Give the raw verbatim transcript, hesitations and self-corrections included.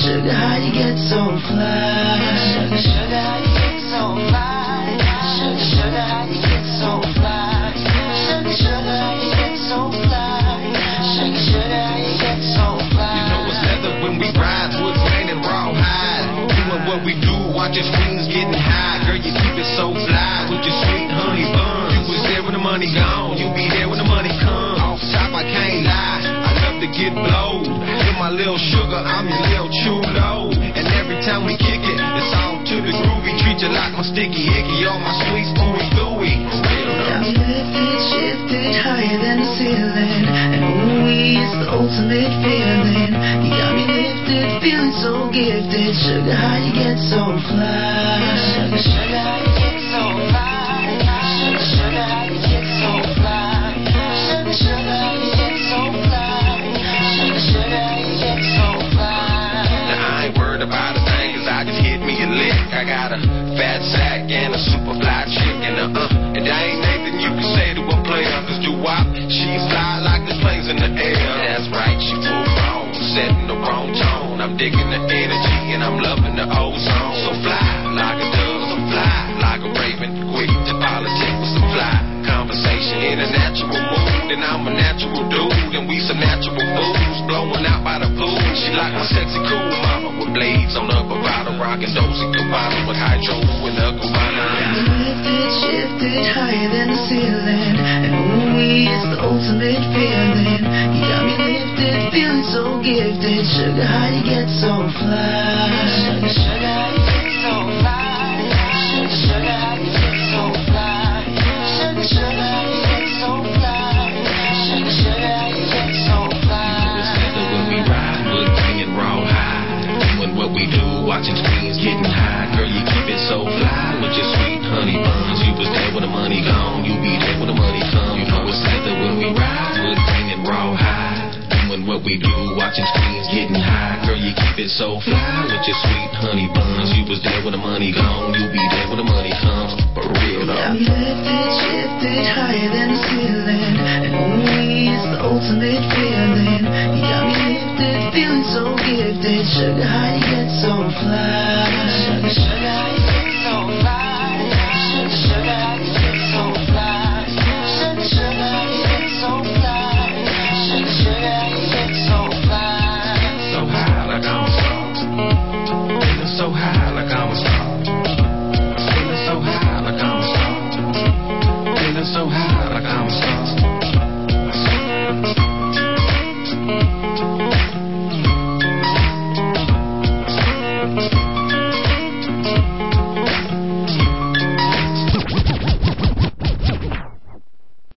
Sugar, how you get so fly? Sugar, sugar, how you get so fly? Sugar, sugar, how you get so fly? Sugar, sugar, how you get so fly? Sugar, sugar, how you get so fly? You know it's leather when we ride, wood grain and raw hide. Doing what we do, watching screens getting high. Girl, you keep it so fly with your sweet honey bun. You was there when the money gone, you be there when the money come. Off top, I can't lie, I love to get blowed. You're my little sugar, I'm your little chulo. And every time we kick it, it's all to the groovy. Treat you like my sticky icky, all my sweet ooey gooey. Got me lifted, shifted higher than the ceiling. And ooh, it's the ultimate feeling. You got me lifted, feeling so gifted. Sugar, how you get so fly? Sugar, sugar, how you get so fly? Sugar, sugar, how you get so fly? Sugar, sugar, how you get so fly? Sugar, sugar, how you get so fly? Now I ain't worried about a thing, cause I just hit me a lick. I got a fat sack and a super fly chick. And uh, uh, and there ain't nothing you can say to a player, cause do-wop, she's fly like the planes in the air. That's right, she full grown, setting the wrong tone. I'm digging the energy and I'm loving the ozone. So fly like a dove, so fly like a raven. Quick to politics with some fly conversation in a natural mood. And I'm a natural dude, and we some natural fools blowing out by the pool. She like my sexy cool mama with blades on her bravado, rocking Dolce Gabbana with hydro in her cabana. Lifted, shifted higher than the ceiling. And ooh, it's the ultimate feeling. You got me lifted, feeling so gifted. Sugar, how you get so fly? Sugar, sugar, how you get so fly? Sugar, sugar, how you get so fly? Sugar, sugar, how you get so fly? Sugar, sugar, how you get so fly? You know it's leather when we ride, wood grain and raw hide. Doing what we do, watching screens getting high. Girl, you keep it so fly with your sweet honey buns. You was there when the money gone, you be there when the money come. You know it's leather when we ride, wood grain and raw hide. Doing what we do, watching screens getting high. Girl, you keep it so fly with your sweet honey buns. You was there when the money gone, you be there when the money comes. For real though. Got me lifted, shifted higher than the ceiling. And ooh, it's the ultimate feeling. You got me lifted, feeling so gifted. Sugar, how you get so fly?